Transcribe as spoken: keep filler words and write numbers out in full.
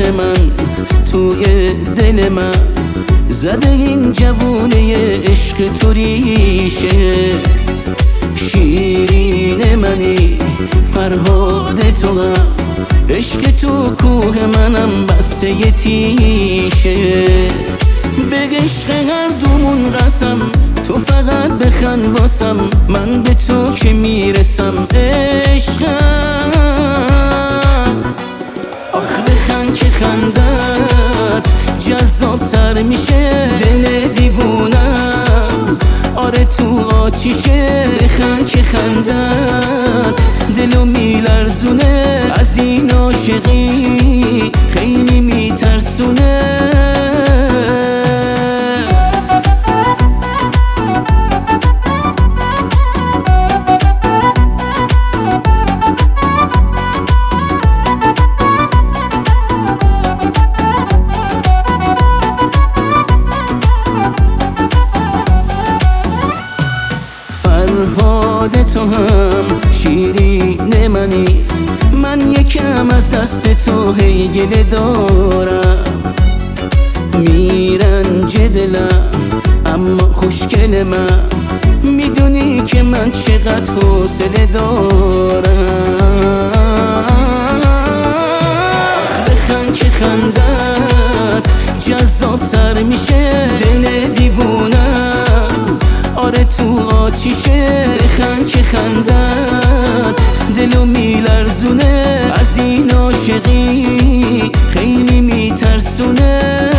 دل من توی دل من زده این جوونه عشق تو ریشه. شیرین منی فرهاد تو هم عشق تو کوه منم بسته ی تیشه. به عشق هر دومون قسم تو فقط بخند واسم من به تو که میرسم عشقم. آخ بخند که خندت جذاب تر میشه دل دیوونم آره تو آتیشه. بخند که خندت دلو میلرزونه از این عاشقی خیلی میترسونه. فرهاد تو هم شیرین منی من یکم از دست تو هی گله دارم. میرنج دلم اما خوشگل من میدونی که من چقدر حوصله دارم. بخند که خندت جذاب تر میشه دل دیوونم آره تو آتیشه. بخند که خندت دلو میلرزونه از این عاشقی خیلی میترسونه.